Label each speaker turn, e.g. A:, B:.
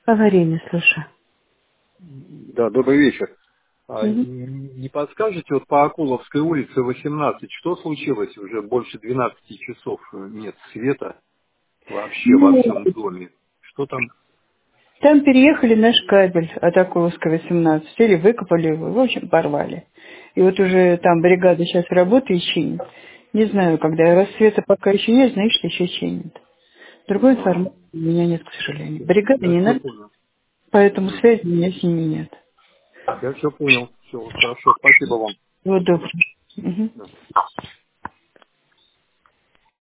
A: Аварийно, слушаю.
B: Да, добрый вечер.
A: Мгм.
B: Не подскажете, вот по Акуловской улице 18, что случилось? Уже больше 12 часов нет света вообще во
A: Ну,
B: всем доме. Что там?
A: там переехали наш кабель от Акуловска 18, или выкопали его, в общем, порвали. И вот уже там бригада сейчас работает и чинит. Не знаю, когда рассвета пока еще нет, значит, еще чинит. Другой
B: Ага,
A: информации у меня нет, к сожалению. Бригада
B: я
A: не
B: все
A: надо,
B: понял.
A: поэтому
B: Мгм.
A: связи у меня с ними нет.
B: Я все понял. Все, хорошо, спасибо вам.
A: Вот добрый. Мгм.
B: Да.